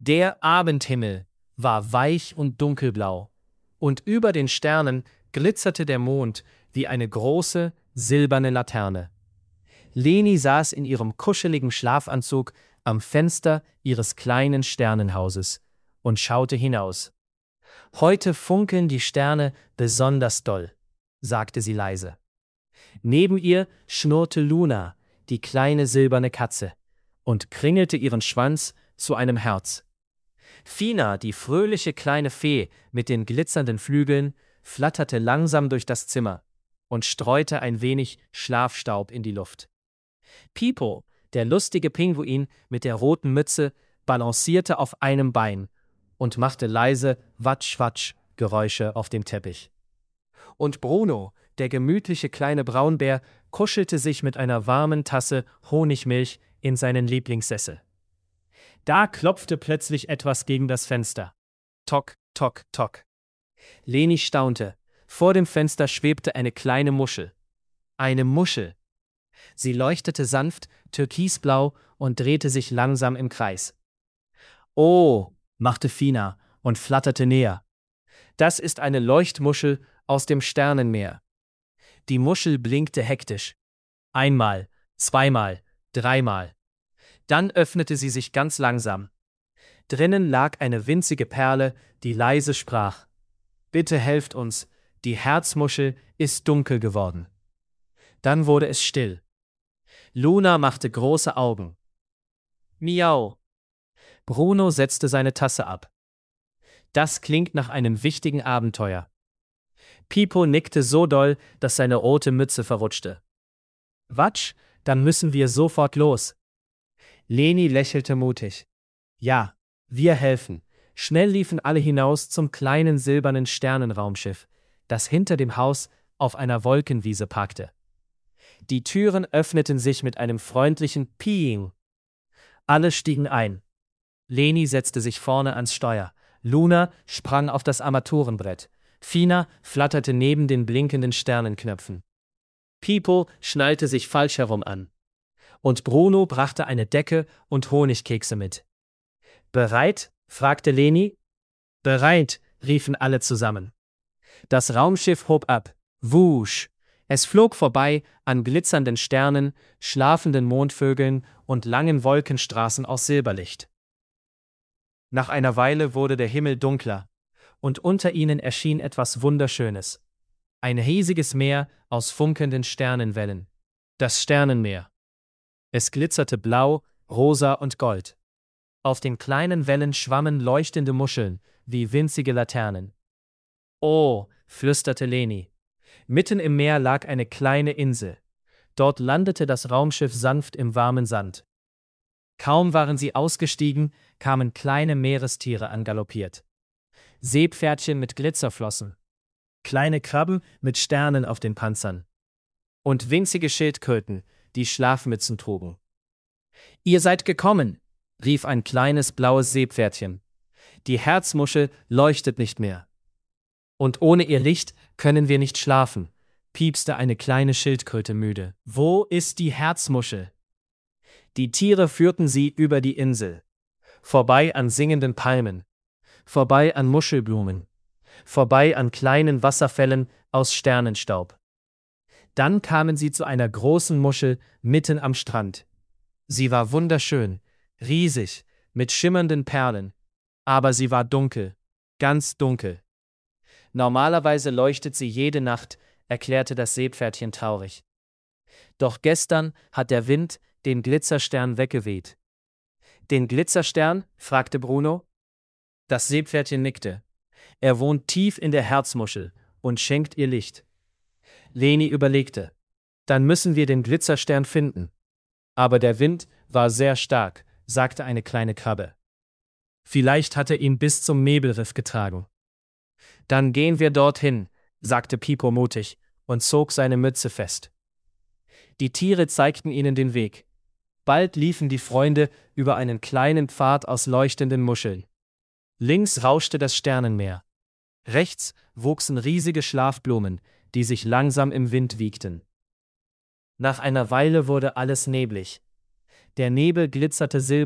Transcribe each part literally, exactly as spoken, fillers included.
Der Abendhimmel war weich und dunkelblau, und über den Sternen glitzerte der Mond wie eine große, silberne Laterne. Leni saß in ihrem kuscheligen Schlafanzug am Fenster ihres kleinen Sternenhauses und schaute hinaus. »Heute funkeln die Sterne besonders doll«, sagte sie leise. Neben ihr schnurrte Luna, die kleine silberne Katze, und kringelte ihren Schwanz zu einem Herz. Fina, die fröhliche kleine Fee mit den glitzernden Flügeln, flatterte langsam durch das Zimmer und streute ein wenig Schlafstaub in die Luft. Pipo, der lustige Pinguin mit der roten Mütze, balancierte auf einem Bein und machte leise Watsch-Watsch-Geräusche auf dem Teppich. Und Bruno, der gemütliche kleine Braunbär, kuschelte sich mit einer warmen Tasse Honigmilch in seinen Lieblingssessel. Da klopfte plötzlich etwas gegen das Fenster. Tock, tock, tock. Leni staunte. Vor dem Fenster schwebte eine kleine Muschel. Eine Muschel. Sie leuchtete sanft, türkisblau und drehte sich langsam im Kreis. »Oh«, machte Fina und flatterte näher. »Das ist eine Leuchtmuschel aus dem Sternenmeer.« Die Muschel blinkte hektisch. Einmal, zweimal, dreimal. Dann öffnete sie sich ganz langsam. Drinnen lag eine winzige Perle, die leise sprach. »Bitte helft uns, die Herzmuschel ist dunkel geworden.« Dann wurde es still. Luna machte große Augen. »Miau!« Bruno setzte seine Tasse ab. »Das klingt nach einem wichtigen Abenteuer.« Pipo nickte so doll, dass seine rote Mütze verrutschte. »Watsch, dann müssen wir sofort los.« Leni lächelte mutig. »Ja, wir helfen.« Schnell liefen alle hinaus zum kleinen silbernen Sternenraumschiff, das hinter dem Haus auf einer Wolkenwiese parkte. Die Türen öffneten sich mit einem freundlichen Piing. Alle stiegen ein. Leni setzte sich vorne ans Steuer. Luna sprang auf das Armaturenbrett. Fina flatterte neben den blinkenden Sternenknöpfen. Pipo schnallte sich falsch herum an. Und Bruno brachte eine Decke und Honigkekse mit. »Bereit?« fragte Leni. »Bereit«, riefen alle zusammen. Das Raumschiff hob ab. Wusch! Es flog vorbei an glitzernden Sternen, schlafenden Mondvögeln und langen Wolkenstraßen aus Silberlicht. Nach einer Weile wurde der Himmel dunkler, und unter ihnen erschien etwas Wunderschönes. Ein riesiges Meer aus funkelnden Sternenwellen. Das Sternenmeer. Es glitzerte blau, rosa und gold. Auf den kleinen Wellen schwammen leuchtende Muscheln, wie winzige Laternen. »Oh«, flüsterte Leni. Mitten im Meer lag eine kleine Insel. Dort landete das Raumschiff sanft im warmen Sand. Kaum waren sie ausgestiegen, kamen kleine Meerestiere angaloppiert. Seepferdchen mit Glitzerflossen. Kleine Krabben mit Sternen auf den Panzern. Und winzige Schildkröten, die Schlafmützen trugen. »Ihr seid gekommen«, rief ein kleines blaues Seepferdchen. »Die Herzmuschel leuchtet nicht mehr. Und ohne ihr Licht können wir nicht schlafen«, piepste eine kleine Schildkröte müde. »Wo ist die Herzmuschel?« Die Tiere führten sie über die Insel. Vorbei an singenden Palmen. Vorbei an Muschelblumen. Vorbei an kleinen Wasserfällen aus Sternenstaub. Dann kamen sie zu einer großen Muschel mitten am Strand. Sie war wunderschön, riesig, mit schimmernden Perlen. Aber sie war dunkel, ganz dunkel. Normalerweise leuchtet sie jede Nacht, erklärte das Seepferdchen traurig. Doch gestern hat der Wind den Glitzerstern weggeweht. »Den Glitzerstern?« fragte Bruno. Das Seepferdchen nickte. »Er wohnt tief in der Herzmuschel und schenkt ihr Licht.« Leni überlegte. »Dann müssen wir den Glitzerstern finden.« »Aber der Wind war sehr stark«, sagte eine kleine Krabbe. »Vielleicht hat er ihn bis zum Nebelriff getragen.« »Dann gehen wir dorthin«, sagte Pipo mutig und zog seine Mütze fest. Die Tiere zeigten ihnen den Weg. Bald liefen die Freunde über einen kleinen Pfad aus leuchtenden Muscheln. Links rauschte das Sternenmeer. Rechts wuchsen riesige Schlafblumen, die sich langsam im Wind wiegten. Nach einer Weile wurde alles neblig. Der Nebel glitzerte silbern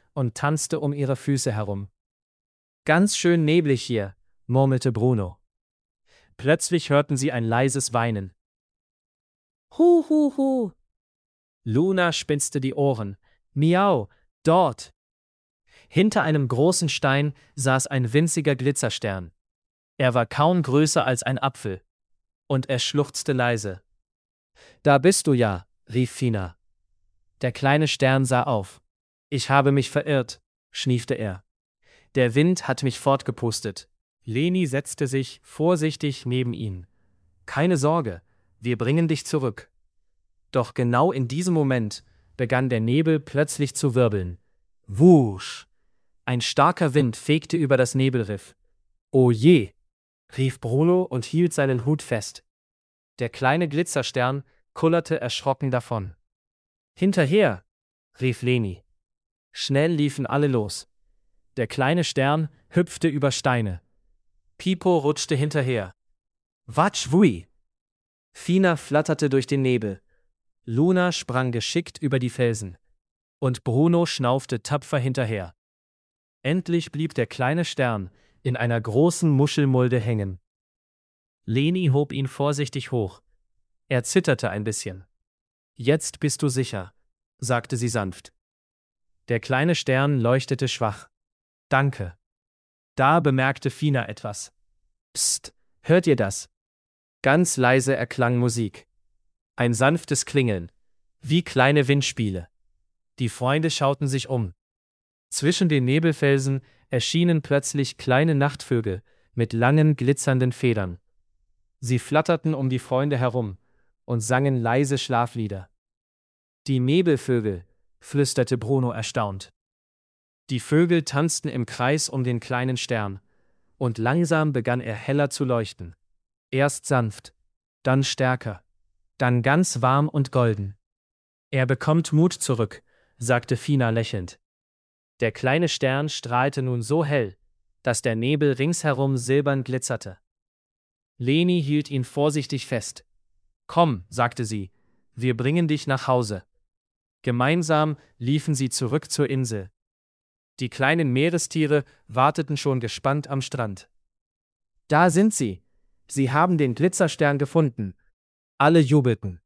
und tanzte um ihre Füße herum. Ganz schön neblig hier, murmelte Bruno. Plötzlich hörten sie ein leises Weinen. Hu, hu, hu. Luna spitzte die Ohren. Miau, dort. Hinter einem großen Stein saß ein winziger Glitzerstern. Er war kaum größer als ein Apfel. Und er schluchzte leise. Da bist du ja, rief Fina. Der kleine Stern sah auf. Ich habe mich verirrt, schniefte er. Der Wind hat mich fortgepustet. Leni setzte sich vorsichtig neben ihn. Keine Sorge, wir bringen dich zurück. Doch genau in diesem Moment begann der Nebel plötzlich zu wirbeln. Wusch! Ein starker Wind fegte über das Nebelriff. Oh je! Rief Bruno und hielt seinen Hut fest. Der kleine Glitzerstern kullerte erschrocken davon. Hinterher! Rief Leni. Schnell liefen alle los. Der kleine Stern hüpfte über Steine. Pipo rutschte hinterher. Watsch wui! Fina flatterte durch den Nebel. Luna sprang geschickt über die Felsen. Und Bruno schnaufte tapfer hinterher. Endlich blieb der kleine Stern in einer großen Muschelmulde hängen. Leni hob ihn vorsichtig hoch. Er zitterte ein bisschen. Jetzt bist du sicher, sagte sie sanft. Der kleine Stern leuchtete schwach. Danke. Da bemerkte Fina etwas. Psst, hört ihr das? Ganz leise erklang Musik. Ein sanftes Klingeln, wie kleine Windspiele. Die Freunde schauten sich um. Zwischen den Nebelfelsen erschienen plötzlich kleine Nachtvögel mit langen, glitzernden Federn. Sie flatterten um die Freunde herum und sangen leise Schlaflieder. Die Nebelvögel, flüsterte Bruno erstaunt. Die Vögel tanzten im Kreis um den kleinen Stern, und langsam begann er heller zu leuchten. Erst sanft, dann stärker, dann ganz warm und golden. Er bekommt Mut zurück, sagte Fina lächelnd. Der kleine Stern strahlte nun so hell, dass der Nebel ringsherum silbern glitzerte. Leni hielt ihn vorsichtig fest. Komm, sagte sie, wir bringen dich nach Hause. Gemeinsam liefen sie zurück zur Insel. Die kleinen Meerestiere warteten schon gespannt am Strand. Da sind sie! Sie haben den Glitzerstern gefunden. Alle jubelten.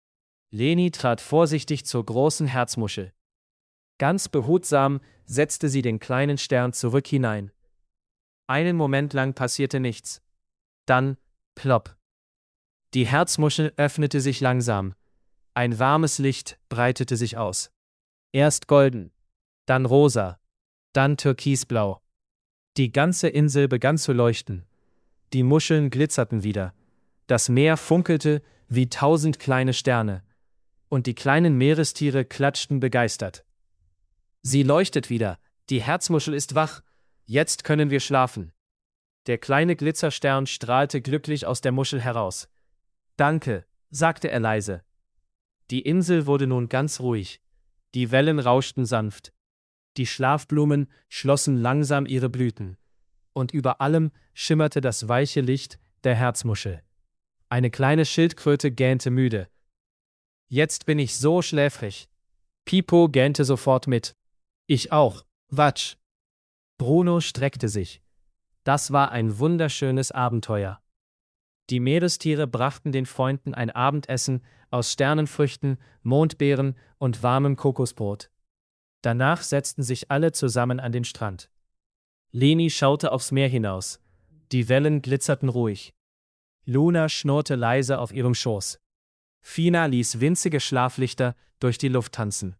Leni trat vorsichtig zur großen Herzmuschel. Ganz behutsam setzte sie den kleinen Stern zurück hinein. Einen Moment lang passierte nichts. Dann, plopp. Die Herzmuschel öffnete sich langsam. Ein warmes Licht breitete sich aus. Erst golden, dann rosa, dann türkisblau. Die ganze Insel begann zu leuchten. Die Muscheln glitzerten wieder. Das Meer funkelte wie tausend kleine Sterne. Und die kleinen Meerestiere klatschten begeistert. Sie leuchtet wieder, die Herzmuschel ist wach, jetzt können wir schlafen. Der kleine Glitzerstern strahlte glücklich aus der Muschel heraus. Danke, sagte er leise. Die Insel wurde nun ganz ruhig. Die Wellen rauschten sanft. Die Schlafblumen schlossen langsam ihre Blüten. Und über allem schimmerte das weiche Licht der Herzmuschel. Eine kleine Schildkröte gähnte müde. Jetzt bin ich so schläfrig. Pipo gähnte sofort mit. Ich auch, Watsch. Bruno streckte sich. Das war ein wunderschönes Abenteuer. Die Meerestiere brachten den Freunden ein Abendessen aus Sternenfrüchten, Mondbeeren und warmem Kokosbrot. Danach setzten sich alle zusammen an den Strand. Leni schaute aufs Meer hinaus. Die Wellen glitzerten ruhig. Luna schnurrte leise auf ihrem Schoß. Fina ließ winzige Schlaflichter durch die Luft tanzen.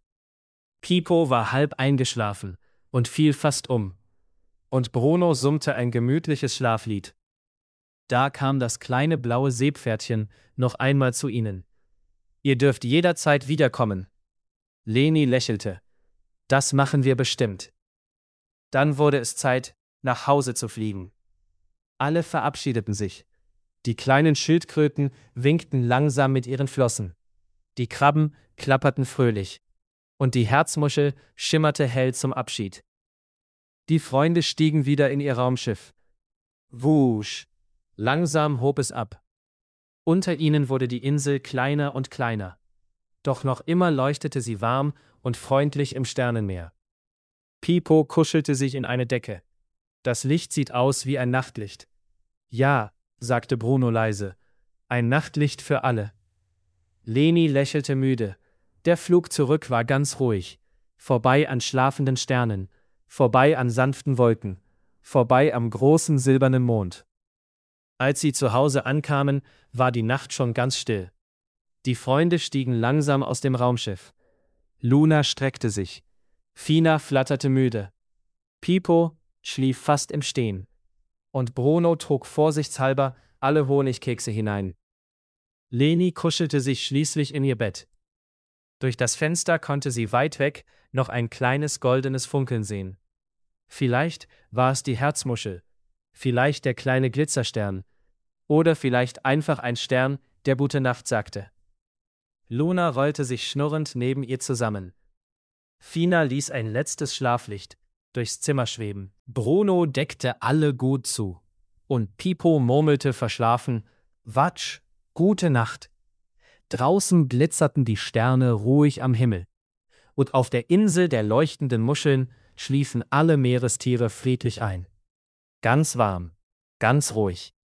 Pipo war halb eingeschlafen und fiel fast um. Und Bruno summte ein gemütliches Schlaflied. Da kam das kleine blaue Seepferdchen noch einmal zu ihnen. Ihr dürft jederzeit wiederkommen. Leni lächelte. Das machen wir bestimmt. Dann wurde es Zeit, nach Hause zu fliegen. Alle verabschiedeten sich. Die kleinen Schildkröten winkten langsam mit ihren Flossen. Die Krabben klapperten fröhlich. Und die Herzmuschel schimmerte hell zum Abschied. Die Freunde stiegen wieder in ihr Raumschiff. Wusch! Langsam hob es ab. Unter ihnen wurde die Insel kleiner und kleiner. Doch noch immer leuchtete sie warm und freundlich im Sternenmeer. Pipo kuschelte sich in eine Decke. Das Licht sieht aus wie ein Nachtlicht. Ja, sagte Bruno leise, ein Nachtlicht für alle. Leni lächelte müde. Der Flug zurück war ganz ruhig. Vorbei an schlafenden Sternen, vorbei an sanften Wolken, vorbei am großen silbernen Mond. Als sie zu Hause ankamen, war die Nacht schon ganz still. Die Freunde stiegen langsam aus dem Raumschiff. Luna streckte sich. Fina flatterte müde. Pipo schlief fast im Stehen. Und Bruno trug vorsichtshalber alle Honigkekse hinein. Leni kuschelte sich schließlich in ihr Bett. Durch das Fenster konnte sie weit weg noch ein kleines goldenes Funkeln sehen. Vielleicht war es die Herzmuschel, vielleicht der kleine Glitzerstern, oder vielleicht einfach ein Stern, der Gute Nacht sagte. Luna rollte sich schnurrend neben ihr zusammen. Fina ließ ein letztes Schlaflicht durchs Zimmer schweben. Bruno deckte alle gut zu. Und Pipo murmelte verschlafen: Watsch, gute Nacht. Draußen glitzerten die Sterne ruhig am Himmel. Und auf der Insel der leuchtenden Muscheln schliefen alle Meerestiere friedlich ein. Ganz warm, ganz ruhig.